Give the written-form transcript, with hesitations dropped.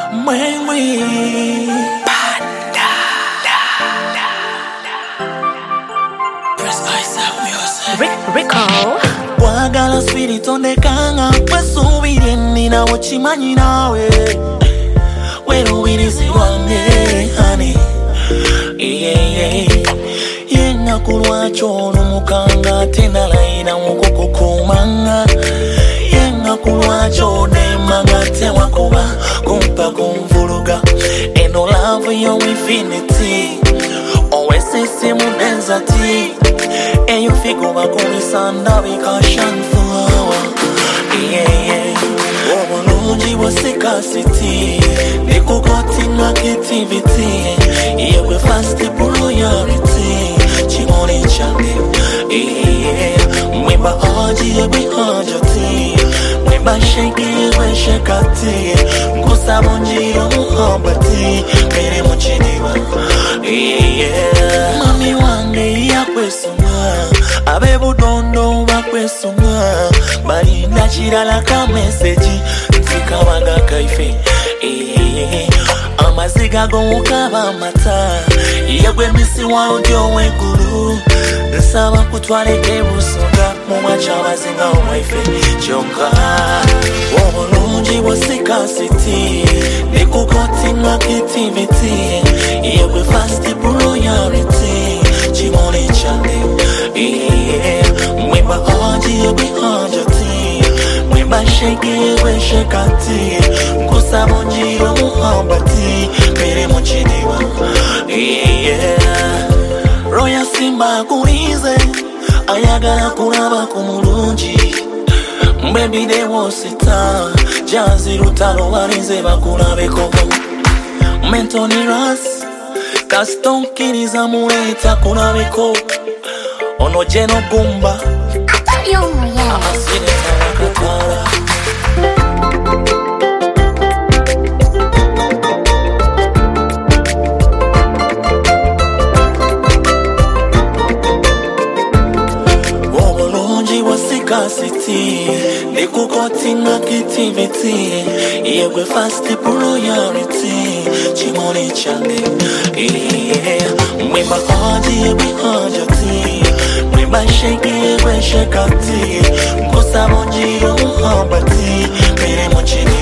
Mwenwi Rico Wagala spirit ondekanga Wesubiri nina wachimanyi nawe Weruwirizi wange honey Yenga kulwacho numukanga Tena laina mukukukumanga Yenga kulwacho demanga Tewa kuba kumpa kumvuluga Eno love yo infinity Owesisi mudenza ti Eyo figo bakumisanda bikashan flower Obulungi wasikasiti Nikukoti nakitiviti Yewe fast priority Chimoni chande Mwemba haji yewe hajati Mwemba sheki yewe shekati Nkusabo njiro muhabati Mere muchiniwa Mami wange yakwesunga Abebudondo bakwesunga Balinda chirala ka message Nzikabaga kaife Amaziga gomukaba mata Yegwe misi waudyo weguru Nsaba kutwaleke busoga Mumacha bazinga omwaife Chonka Obulungi wasikasiti Nikukoti nakitiviti Yegwe fast priority Chimoni chande Mwemba haji yegwe hajati Mwemba sheki yegwe shekati Nkusabo njiro muhabati Mere muchiniwa Roya simba kurize Ayagala kuraba kumulungi Baby de wosita Jazi rutalo warize bakurabeko Mentoni ras Kaston kiriza mueta kurabeko Ono jeno gumba Amasine tarakatara Obulungi wasikasiti Nikukoti nakitiviti Yegwe fast priority Chimoni chande Mwemba haji yegwe hajati Mwemba sheki yegwe shekati Nkusabo njiro muhabati Mere muchini